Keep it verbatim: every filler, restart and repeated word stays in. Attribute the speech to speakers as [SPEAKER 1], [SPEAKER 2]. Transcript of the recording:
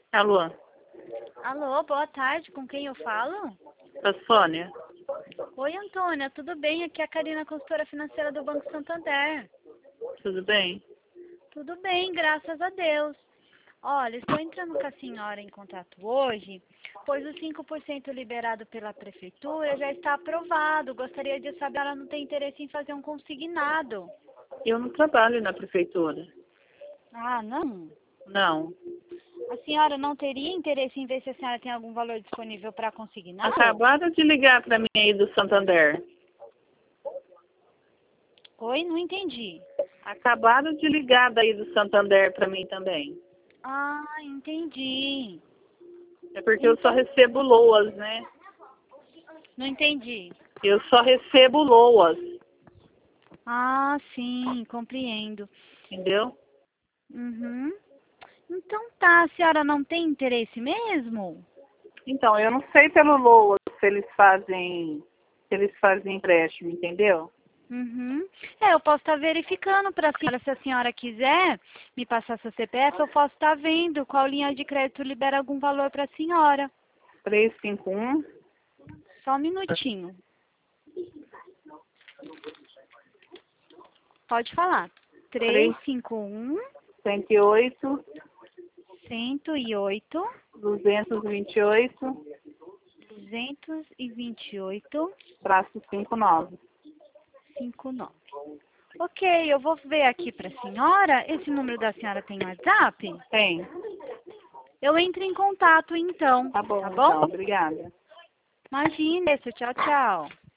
[SPEAKER 1] Alô,
[SPEAKER 2] Alô, boa tarde, com quem eu falo?
[SPEAKER 1] a Sônia?
[SPEAKER 2] Oi, Antônia, tudo bem? Aqui é a Karina, consultora financeira do Banco Santander.
[SPEAKER 1] Tudo bem?
[SPEAKER 2] Tudo bem, graças a Deus. Olha, estou entrando com a senhora em contato hoje, pois o cinco por cento liberado pela prefeitura já está aprovado. Gostaria de saber se ela não tem interesse em fazer um consignado.
[SPEAKER 1] Eu não trabalho na prefeitura.
[SPEAKER 2] Ah, não?
[SPEAKER 1] Não.
[SPEAKER 2] A senhora não teria interesse em ver se a senhora tem algum valor disponível para consignar?
[SPEAKER 1] Acabaram de ligar para mim aí do Santander.
[SPEAKER 2] Oi, não entendi.
[SPEAKER 1] Acabaram de ligar daí do Santander para mim também.
[SPEAKER 2] Ah, entendi.
[SPEAKER 1] É porque eu só recebo loas, né?
[SPEAKER 2] Não entendi.
[SPEAKER 1] Eu só recebo loas,
[SPEAKER 2] Ah, sim, compreendo.
[SPEAKER 1] entendeu?
[SPEAKER 2] Uhum. Então tá, a senhora não tem interesse mesmo?
[SPEAKER 1] Então, eu não sei pelo loas se eles fazem, se eles fazem empréstimo, entendeu?
[SPEAKER 2] Uhum. É, eu posso estar verificando para a senhora. Se a senhora quiser me passar seu C P F, eu posso estar vendo qual linha de crédito libera algum valor para a senhora.
[SPEAKER 1] três cinco um,
[SPEAKER 2] Só um minutinho. Pode falar.
[SPEAKER 1] três,
[SPEAKER 2] três cinco um,
[SPEAKER 1] cento e oito,
[SPEAKER 2] cento e oito,
[SPEAKER 1] duzentos e vinte e oito,
[SPEAKER 2] duzentos e vinte e oito,
[SPEAKER 1] traço cinquenta e nove.
[SPEAKER 2] cinquenta e nove. Ok, eu vou ver aqui para a senhora. Esse número da senhora tem WhatsApp?
[SPEAKER 1] Tem.
[SPEAKER 2] Eu entro em contato então.
[SPEAKER 1] Tá bom,
[SPEAKER 2] Tá
[SPEAKER 1] então.
[SPEAKER 2] bom?
[SPEAKER 1] Obrigada.
[SPEAKER 2] Imagina isso. Tchau, tchau.